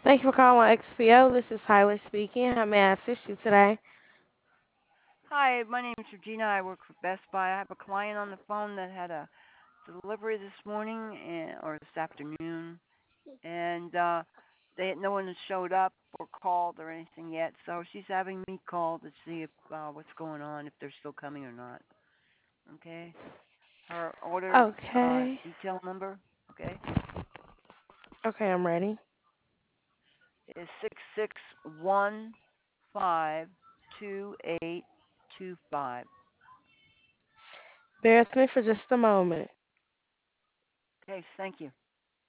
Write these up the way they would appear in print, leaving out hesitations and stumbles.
Thank you for calling XPO. This is Tyler speaking. How may I assist you today? Hi, my name is Regina. I work for Best Buy. I have a client on the phone that had a delivery this morning or this afternoon, and no one has showed up or called or anything yet. So she's having me call to see if what's going on, if they're still coming or not. Okay. Her order Okay. detail number, okay, Okay, I'm ready. is 66152825. Bear with me for just a moment. Okay, thank you.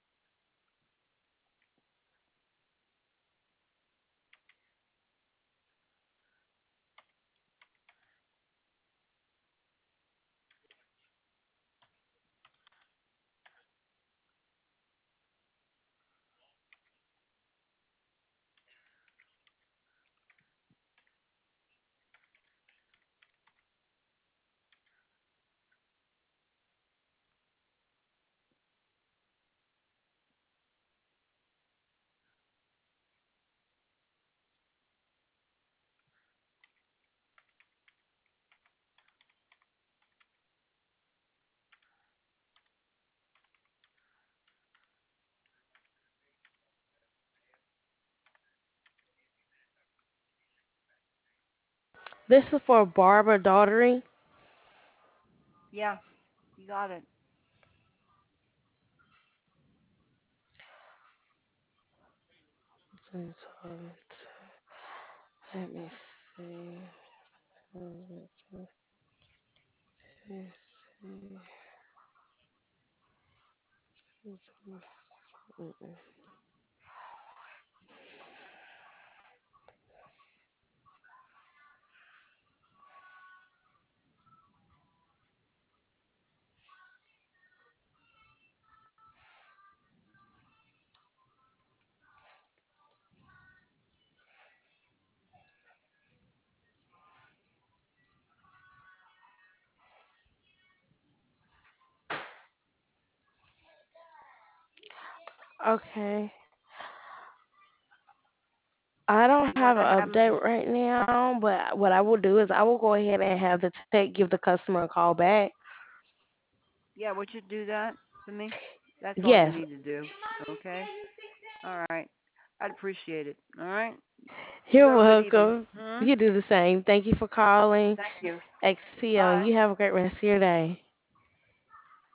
This is for Barbara Daughtery. Yeah, you got it. Let me see. Okay. I don't You have gotta an have them. update right now, but what I will do is I will go ahead and have the tech give the customer a call back. Yeah, would you do that for me? That's all you Yes, need to do. Okay? All right. I'd appreciate it. All right? You you're have a good evening. welcome. You do the same. Thank you for calling Thank you. XPO, and Bye. you have a great rest of your day.